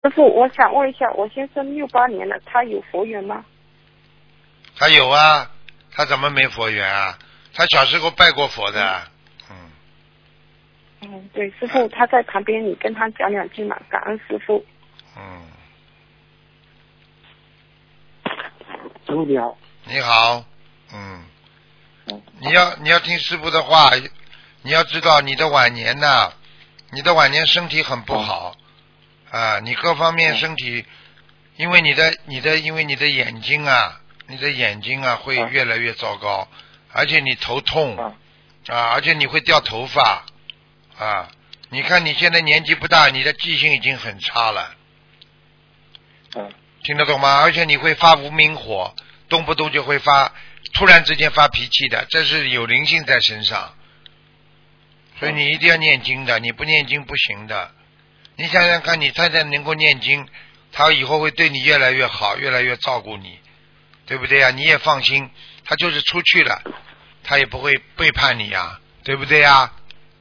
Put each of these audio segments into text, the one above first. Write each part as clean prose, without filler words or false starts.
师傅，我想问一下，我先生68年了，他有佛缘吗？ 他有啊，他怎么没佛缘啊？他小时候拜过佛的。 对，师傅他在旁边，你跟他讲2句嘛，感恩师傅。 师傅你好。 你好。你要听师傅的话，你要知道你的晚年呐，你的晚年身体很不好啊，你各方面身体，因为你的眼睛啊会越来越糟糕，而且你头痛而且你会掉头发啊。你看你现在年纪不大，你的记性已经很差了。听得懂吗？而且你会发无名火，动不动就会突然之间发脾气的，这是有灵性在身上。所以你一定要念经的，你不念经不行的。你想想看，你太太能够念经，她以后会对你越来越好，越来越照顾你，对不对呀？你也放心，她就是出去了，她也不会背叛你呀，对不对呀？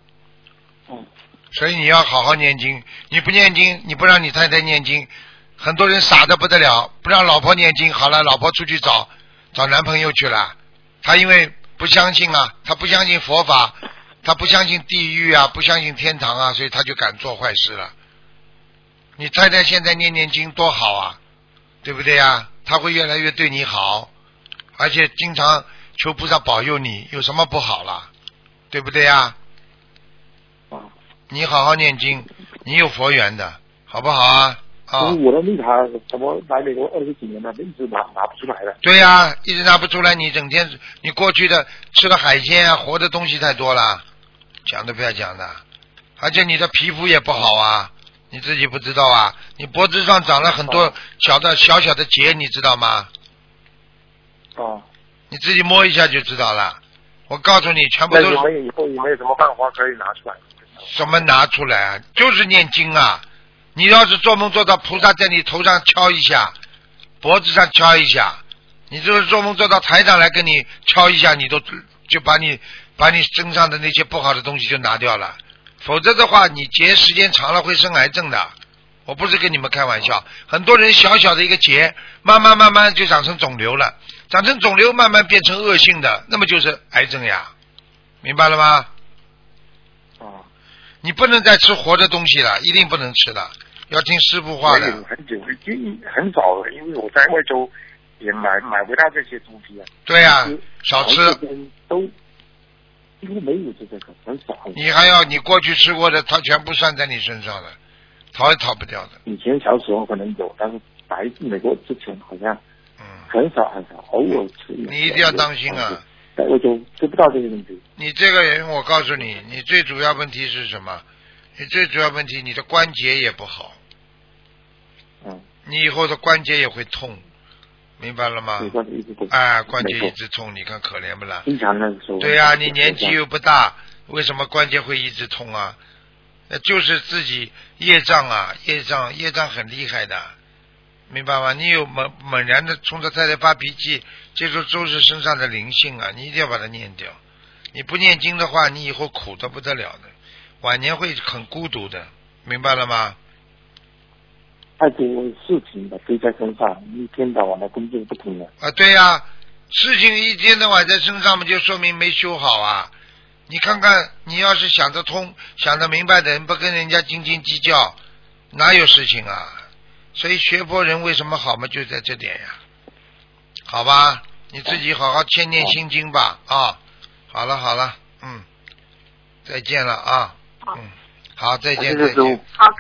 所以你要好好念经，你不念经，你不让你太太念经，很多人傻得不得了，不让老婆念经，好了，老婆出去找男朋友去了。他因为不相信啊，他不相信佛法，他不相信地狱啊，不相信天堂啊，所以他就敢做坏事了。你太太现在念经多好啊，对不对呀？他会越来越对你好，而且经常求菩萨保佑你，有什么不好了，对不对呀？你好好念经，你有佛缘的，好不好啊？ 我的绿卡怎么来美国20几年了，一直拿不出来了。 对呀，一直拿不出来，你整天你过去的吃的海鲜啊，活的东西太多了，讲都不要讲的，而且你的皮肤也不好啊，你自己不知道啊？你脖子上长了很多小小的结，你知道吗？你自己摸一下就知道了。我告诉你，全部都是。 那以后有没有什么办法可以拿出来？ 什么拿出来啊？就是念经啊！你要是做梦做到菩萨在你头上敲一下，脖子上敲一下，你就是做梦做到台长来跟你敲一下，你就把你身上的那些不好的东西就拿掉了。否则的话，你结时间长了会生癌症的。我不是跟你们开玩笑，很多人小小的一个结，慢慢就长成肿瘤了，长成肿瘤慢慢变成恶性的，那么就是癌症呀，明白了吗？你不能再吃活的东西了，一定不能吃的，要听师父话的。 很久，很少了，因为我在外州也买不到这些东西啊。 对呀，少吃。 都几乎没有这个，很少。 你过去吃过的，它全部算在你身上了，逃也逃不掉的。 以前小时候可能有，但是来美国之前好像很少，偶尔吃。 你一定要当心啊！ 在外州吃不到这些东西。 你这个人，我告诉你，你最主要问题是什么？你最主要问题，你的关节也不好。你以后的关节也会痛，明白了吗？关节一直痛，你看可怜不啦？ 经常那时候。对呀，你年纪又不大，为什么关节会一直痛啊？就是自己业障啊，业障很厉害的，明白吗？你有猛然的冲着太太发脾气，这都是身上的灵性啊，你一定要把它念掉。你不念经的话，你以后苦得不得了的，晚年会很孤独的，明白了吗？ 太多事情的背在身上，一天到晚的工作不停了。 对呀，事情一天到晚在身上嘛，就说明没修好啊。你看看，你要是想得通、想得明白的人，不跟人家斤斤计较，哪有事情啊？所以学佛人为什么好嘛，就在这点呀。好吧，你自己好好念念心经吧啊。好了，再见了啊。好，再见。 好。